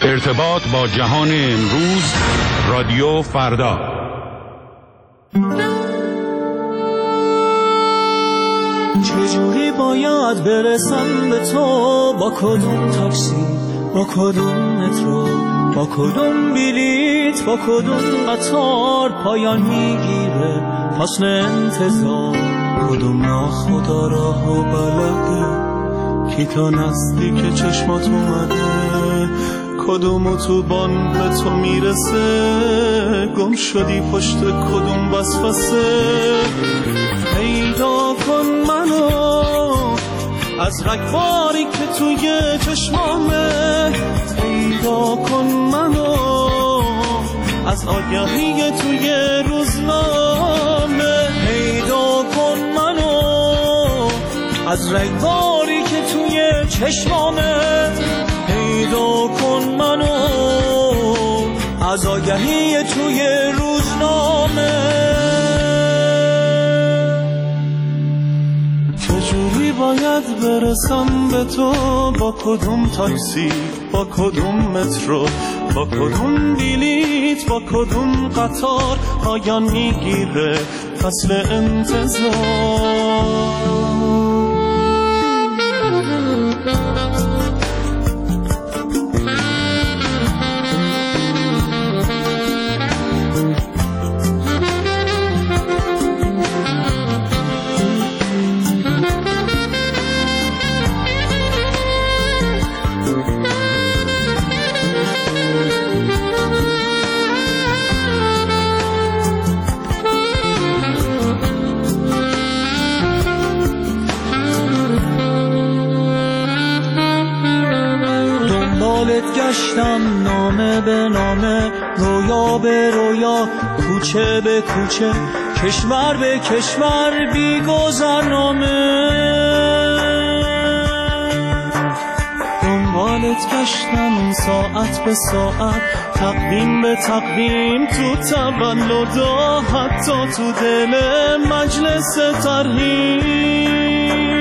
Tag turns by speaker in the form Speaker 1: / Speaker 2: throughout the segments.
Speaker 1: ارتباط با جهان امروز، رادیو فردا.
Speaker 2: چجوری باید برسم به تو؟ با کدوم تاکسی، با کدوم مترو، با کدوم بلیت، با کدوم قطار پایان میگیره فصل انتظار؟ کدوم ناخدا راه و بلده کی تا نزدیک چشمات اومده؟ کدوم اتوبان به تو میرسه؟ گم شدی پشت کدوم وسوسه؟ پیدا کن منو از رگباری که توی چشمامه، پیدا کن منو از آگهی توی روزنامه، پیدا کن منو از رگباری که توی چشمامه، پیدا کن منو از آگهی توی روزنامه. چجوری باید برسم به تو؟ با کدوم تاکسی، با کدوم مترو، با کدوم بلیت، با کدوم قطار پایان میگیره فصل انتظار؟ گشتم نامه به نامه، رویا به رویا، کوچه به کوچه، کشور به کشور، بی گذرنامه. دنبالت گشتم ساعت به ساعت، تقویم به تقویم، تو تولدا، حتی تو دل مجلس ترحیم.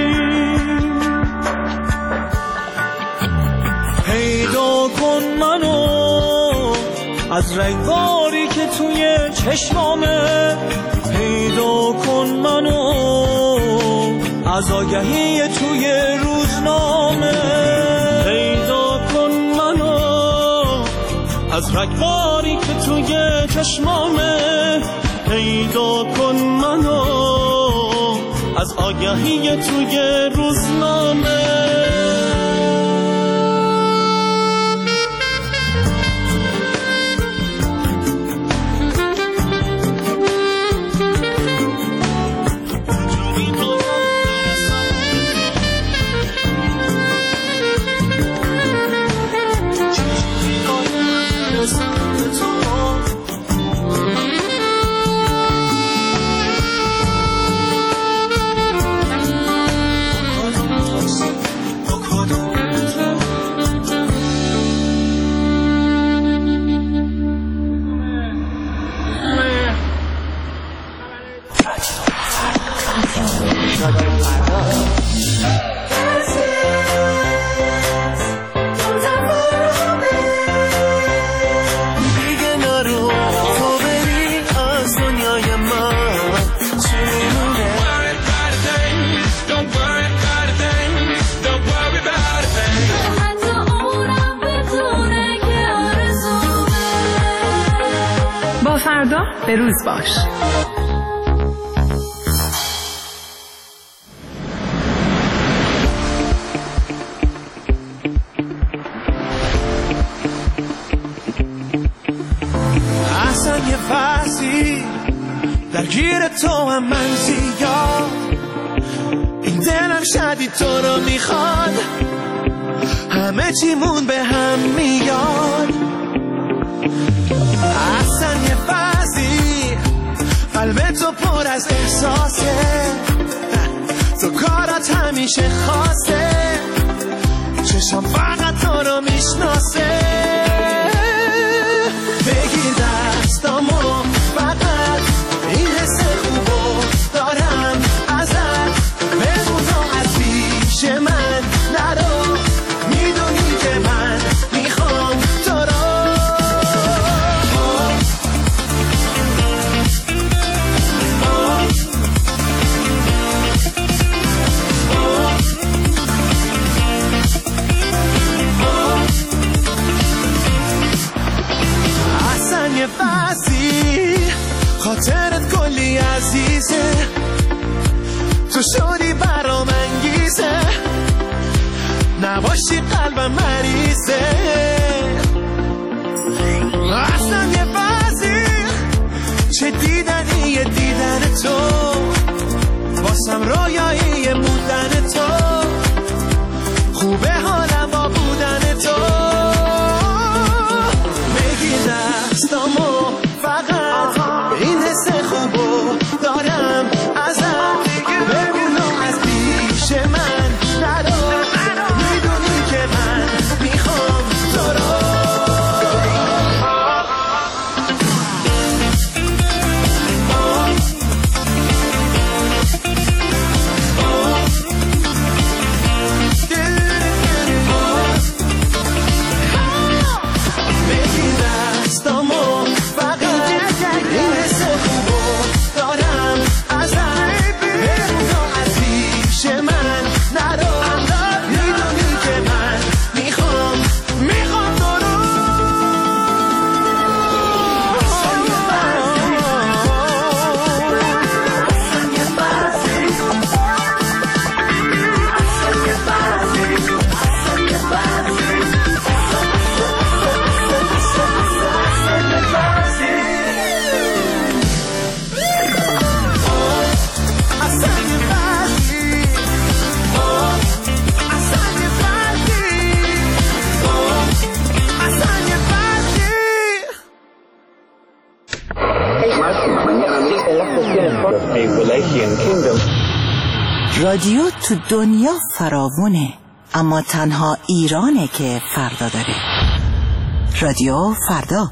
Speaker 2: پیدا کن منو از رگباری که توی چشمامه، پیدا کن منو از آگهی توی روزنامه، پیدا کن منو از رگباری که توی چشمامه، پیدا کن منو از آگهی توی روزنامه.
Speaker 3: فردا به روز باش.
Speaker 2: اصلا یه فصلی درگیر تو هم من زیاد، این دلم شدید تو رو میخواد، همه چیمون به هم میاد. اصلا یه فصلی قلب تو پر از احساسه، تو کارات همیشه خواسته، چشم فقط تو رو میشناسه. بگیر دستامو فقط، این حس خوبو دارم ازت، بمون تو از پیش من نرو، میدونی که من میخوام تو میریزه اصلا یه وزی چه دیدنیه دیدن تو واسم رویایی بودن تو خوبه حالم با بودن تو بگی دستامو فقط این حس خوبو دارم ازم بگونم از پیش من نرو میدونی که من میخوام تو رو
Speaker 4: رادیو تو دنیا فراوونه، اما تنها ایرانه که فردا داره. رادیو فردا.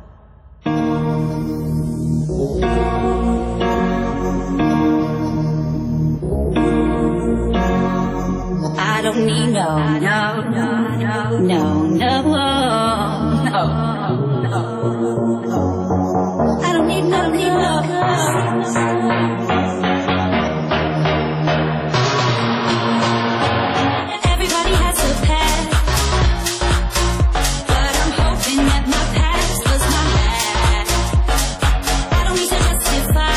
Speaker 5: I don't need no I don't need Everybody has a past, but I'm hoping that my past was my last. I don't need to justify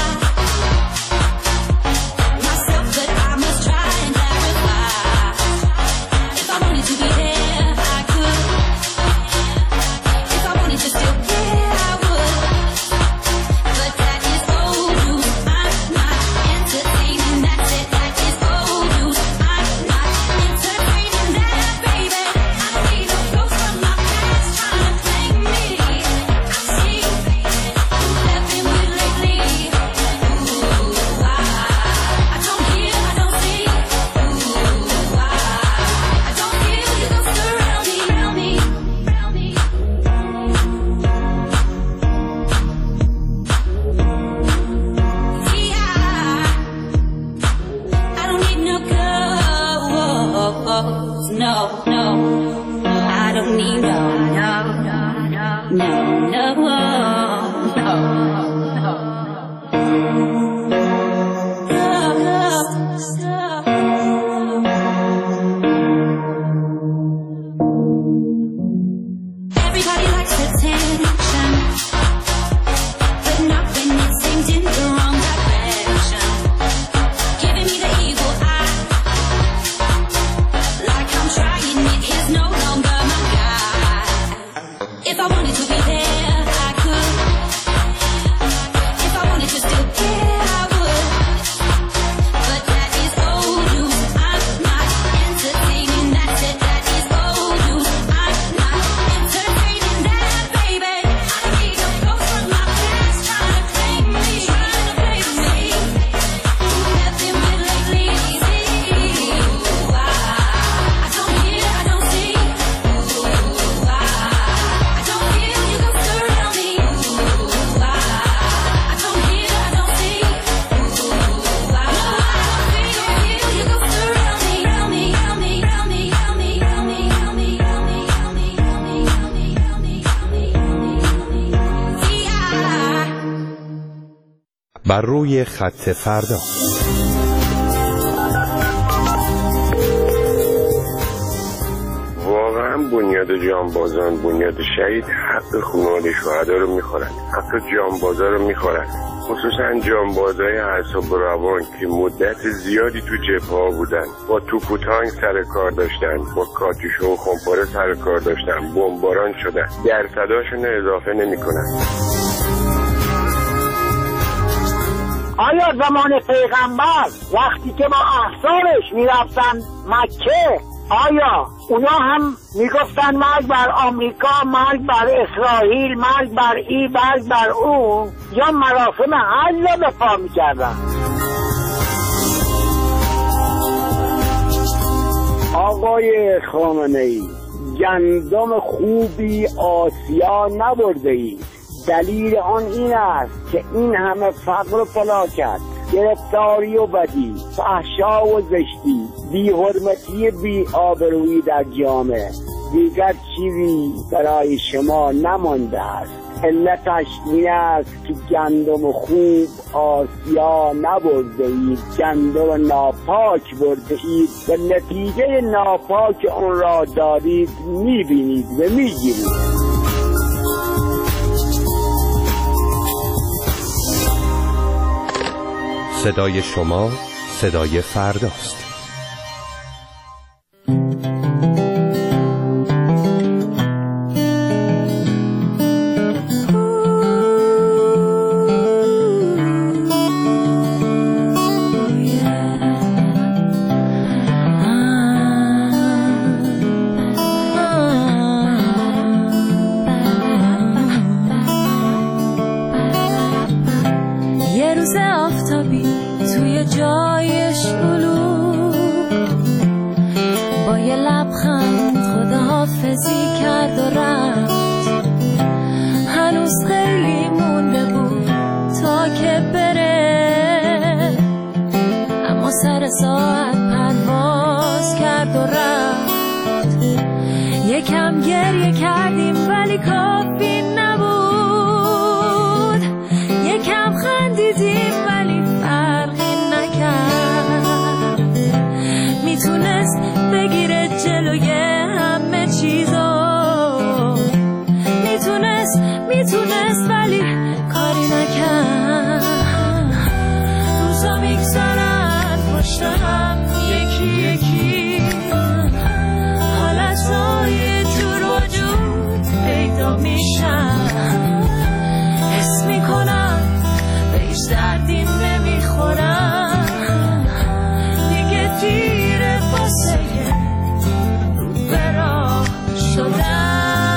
Speaker 5: myself, but I must try and clarify. If I wanted to be there, I could. If I wanted to still care, I would. But that is old news. I'm not entertaining. That's it. That is old news. I'm not entertaining that, baby. I don't need no ghosts from my past trying to blame me. I see who I've been with lately. Ooh, I don't hear, I don't see. Ooh, I don't feel you ghost around me. I don't need no ghosts, no. I don't need no. Everybody likes attention, but not when it's aimed in the wrong direction. Giving me the evil eye, like I'm trying it is no longer my guide. If I wanted to be there, I could. If I wanted to still care, I would. But that is old news. I'm not entertaining. That's it. That is old news. I'm not entertaining that, baby. I don't need no ghosts from my past trying to blame me. Who have been with lately? I don't hear, I don't see. I don't feel you ghost around me. I don't hear, I don't see. I don't feel you ghost around me.
Speaker 1: بر روی خط فردا.
Speaker 6: واقعا بنیاد جانبازان، بنیاد شهید حق خانواده شهدا رو میخورن، حق جانبازا رو میخورن، خصوصا جانبازای اعصاب و روان که مدت زیادی تو جبهه‌ها بودن، با توپ و تانک سر کار داشتن، با کاتوشون و خمپاره سر کار داشتن، بمباران شدن، درصداشون اضافه نمیکنن.
Speaker 7: آیا زمان پیغمبر وقتی که با احزابش میرفتن مکه، آیا اونا هم میگفتن مرگ بر آمریکا، مرگ بر اسرائیل، مرگ بر ای، مرگ بر اون، یا مراسم حج را به پا میکردن؟ آقای خامنه‌ای، گندم خوبی آسیا نبرده ای. دلیل آن این است که این همه فقر و فلاکت، گرفتاری و بدی، فحشا و زشتی، بی حرمتی، بی آبرویی در جامعه، دیگر چیزی برای شما نمانده است. علتش این است که گندم خوب آسیا نبرده اید، گندم ناپاک برده اید و نتیجه ناپاک اون را دارید میبینید و میگیرید.
Speaker 8: صدای شما صدای فرداست.
Speaker 5: یه روز آفتابی توی جای شلوغ با یه لبخند خداحافظی کرد و رفت. هنوز خیلی مونده بود تا که بره، اما سر ساعت پرواز کرد و رفت. یکم گریه کردیم ولی کافی نبود، یکم خندیدیم ولی فرقی نکرد. میتونست بگیره جلوی همه چیزو، میتونست ولی کاری نکرد. روزا میگذرن پشت هم یکی یکی، حالتهای تو وجود پیدا میشن. حس میکنم به هیچ دردی نمیخورم، دیگه دیره واسه رو به راه شدن.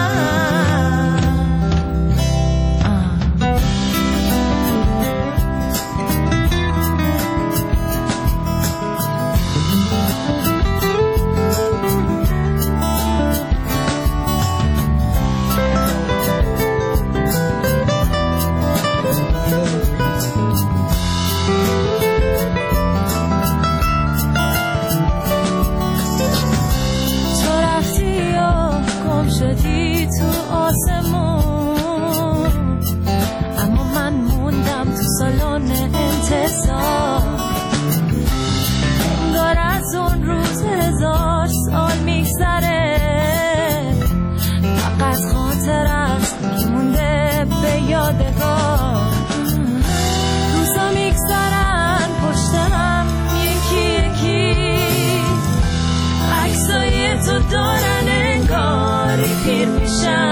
Speaker 5: شدی تو آسمون، اما من موندم تو سالن انتظار. انگار از اون روز 1000 سال میگذره، فقط خاطر است که مونده به یادگار. روزا میگذرن پشت هم یکی یکی، عکسای تو دارن انگاری پیر میشن.